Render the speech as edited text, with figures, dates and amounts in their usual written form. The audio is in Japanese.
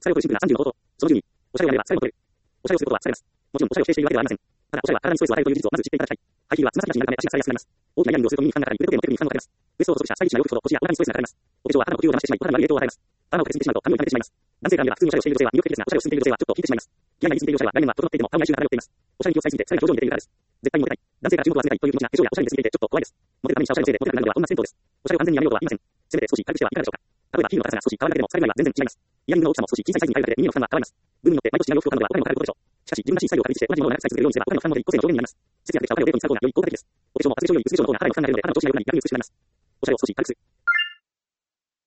作用とシンプルな35法と、その順に、おしゃれをやれば疲れも取れる。おしゃれをすることは疲れます。もちろんおしゃれを指定しているわけではありません。ただ、おしゃれは体にストレスを与えるという事実をまず知っていただきたい。排気はつま先足になるため足が使いやすくなります。大きなイヤリングをすると耳に負担がかかり、腕時計も手首に負担をかけます。ウエストを細くしたスタイリッシュな洋服ほど腰やお腹にストレスがかかります。お化粧は肌の呼吸を騙してしまい、お肌に悪い影響を与えます。頭をかけすぎてしまうと髪を傷めてしまいます。男性から見れば普通におしゃれをしている女性は魅力的ですが、おしゃれを進めている女性はちょっと引いてしまいます。気合が入りすぎているおしゃれは来年は整っていても顔が一周が漂っています。おしゃれに気を使いすぎて疲れが表情に出ているからです。絶対にモテたい。男性から注目を集めたいという気持ちが化粧やおしゃれに出すぎていてちょっと怖いです。モテるためにしたおしゃれのせいでモテなくなるのではこんな戦闘です。おしゃれを完全にやめようとは言いません。せめて少し軽くしてはいかがでしょうか。例えば、皮膚の硬さが少し変わるだけでも、それ以外は全然違います。イヤリングの大きさも少し小さいサイズに変えるだけで耳の負担は変わります。部分によって毎年違う洋服を買うのではお金もかかることでしょう。しかし、自分らしいスタイルを確立して同じものを長く使い続けるようにすれば、お金の負担も減り、個性の上限になります。節約できたお金をデートに使う方がより効果的です。お化粧も発情より薄化粧の方が肌への負担が出るので、肌の調子が良くなり、より美しくなります。おしゃれを少し軽くする。